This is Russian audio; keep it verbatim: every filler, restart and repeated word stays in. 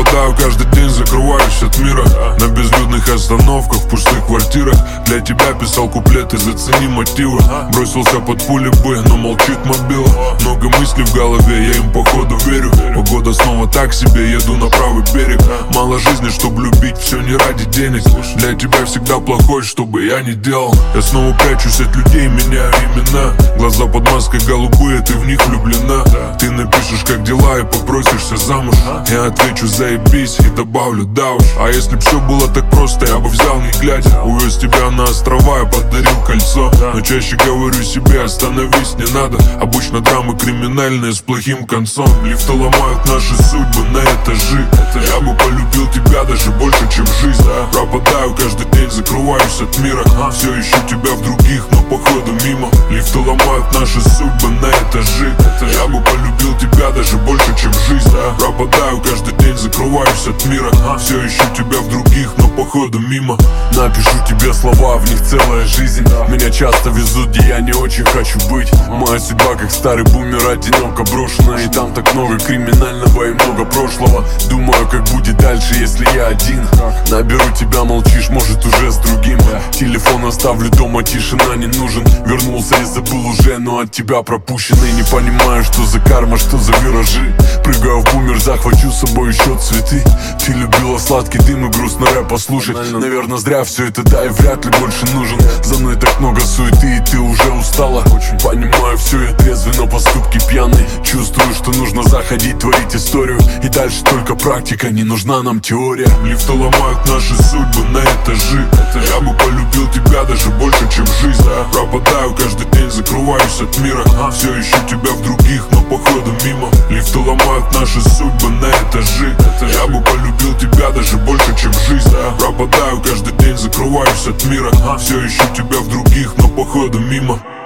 Пропадаю каждый день, закрываюсь от мира. На безлюдных остановках, в пустых квартирах. Для тебя писал куплеты, зацени мотивы. Бросился под пули бы, но молчит мобила. Много мыслей в голове, я им походу верю. Погода снова так себе, еду на правый берег. Мало жизни, чтобы любить, все не ради денег. Для тебя всегда плохой, что бы я ни делал. Я снова прячусь от людей, меняю имена. Глаза под маской голубые, ты в них влюблена. Ты напишешь, как дела, и попросишься замуж. Я отвечу, заебись, и добавлю, да уж. А если б все было так просто, я бы взял не глядя. Увез тебя на острова, я подарил кольцо. Но чаще говорю себе, остановись, не надо. Обычно драмы криминальные с плохим концом. Лифты ломают наши судьбы на этажи. Я бы полюбил тебя даже больше, чем жизнь. Пропадаю каждый день, закрываюсь от мира. Все ищу тебя в других, но походу мимо. Лифты ломают наши судьбы на этажи. Я бы полюбил тебя даже больше, чем жизнь. Пропадаю каждый день, закрываюсь от мира. Все ищу тебя в других, но походу мимо. Напишу тебе слова, в них целая жизнь. Меня часто везут, где я не очень хочу быть. Моя судьба как старый бумер, одиноко брошена. И там так много криминального и много прошлого. Думаю, как будет дальше, если я один. Наберу тебя, молчишь, может уже с другим. Телефон оставлю дома, тишина не нужен. Вернулся и забыл уже, но от тебя пропущенный. Не понимаю, что за карма, что за виражи. Прыгаю в бумер, захвачу с собой еще цветы. Ты любила сладкий дым и грустный рэп послушать. Наверное, зря все это, да, и вряд ли больше нужен. За мной так много суеты, и ты уже устала. Понимаю, все, я трезвый, но поступки пьяный. Чувствую, что нужно заходить, творить историю. И дальше только практика, не нужна нам теория. Лифты ломают наши судьбы на этажи. Я бы полюбил тебя даже больше, чем жизнь. Пропадаю каждый день, закрываюсь от мира. Все ищу тебя в других, но походу мимо. Лифты ломают наши судьбы на этажи. Я бы полюбил тебя даже больше, чем жизнь. Пропадаю каждый день, закрываюсь от мира. Все ищу тебя в других, но походу мимо.